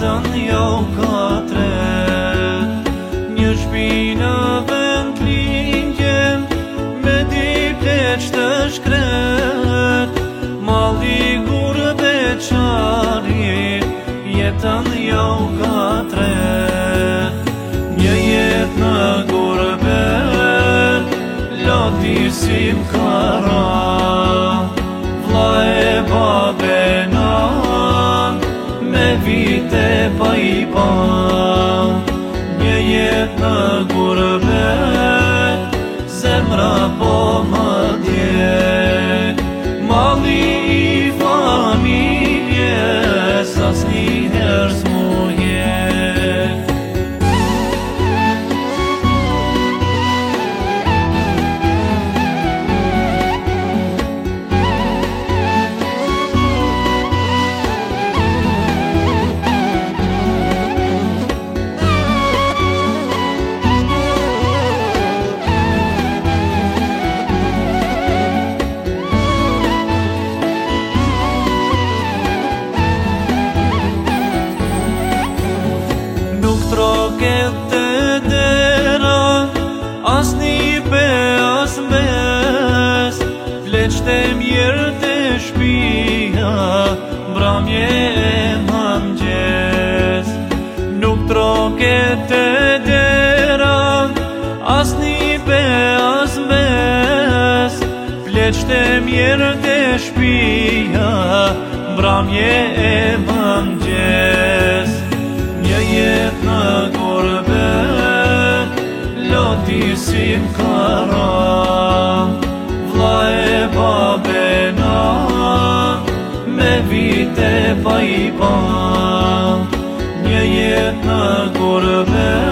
jetën jo ka tret. Një shpinë vend lindjem, me dy pleq të shkret. Malli gurbeçari, jetën jo ka tret. Një jet në gurbet, loti si m'kara. Vlla e babenan, me vite pa I pa. Një jet në gurbet, zemra po më djek. Malli I familjes, asnjëherë s'mu hjek. Troket të dera, as një pe as mbes. Pleqt e mjerë të shpia, mbrëmje e mëngjes. Nuk troket të dera, as një pe as mbes. Pleqt e mjerë të shpia, mbrëmje e mëngjes. Një jet në gurbet, loti si m'kara. Vlla e babenan, me vite pa I pa. Një jet në gurbet,